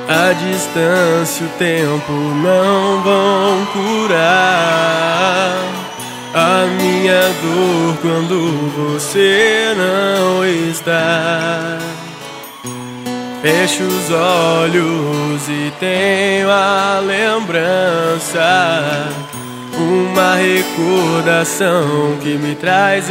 A distância e o tempo não vão curar a minha dor quando você não está. Fecho os olhos e tenho a lembrança, uma recordação que me traz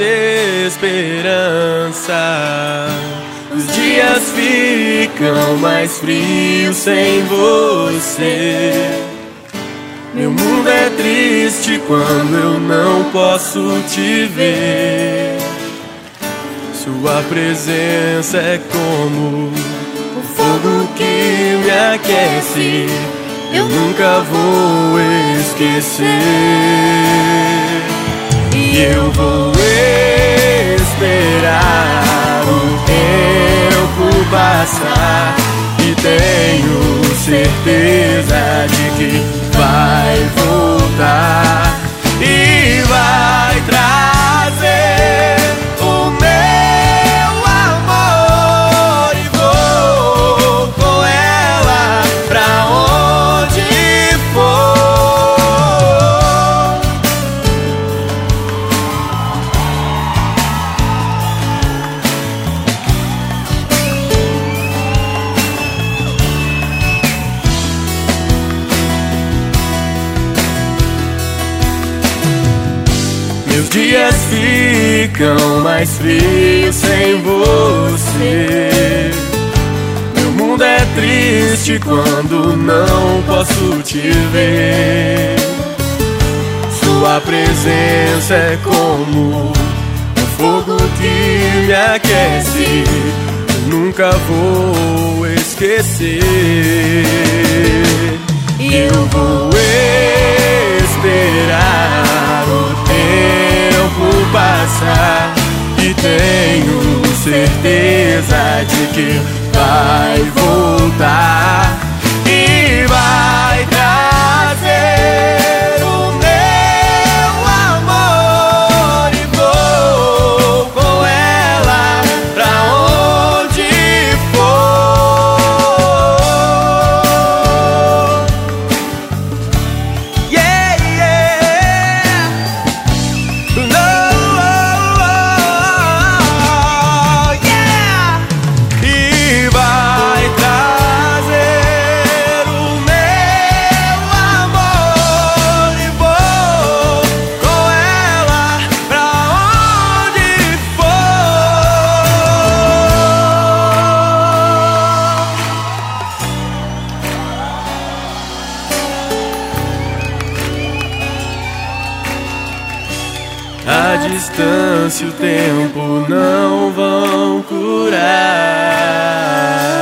esperança. Os dias ficam mais frios sem você. Meu mundo é triste quando eu não posso te ver. Sua presença é como o fogo que me aquece. Eu nunca vou esquecer. E eu vou esperar o tempo passar, e tenho certeza de que vai voltar e vai trazer o meu amor, e vou com ela pra onde for. Meus dias ficam mais frios sem você. Meu mundo é triste quando não posso te ver. Sua presença é como o fogo que me aquece. Eu nunca vou esquecer. Eu vou esperar o tempo passar, e tenho certeza de que vai voltar e vai trazer o meu amor, e vou com ela pra onde for. Yeah, yeah. No, yeah. E vai trazer o meu amor, e vou com ela pra onde for. A distância e o tempo não vão curar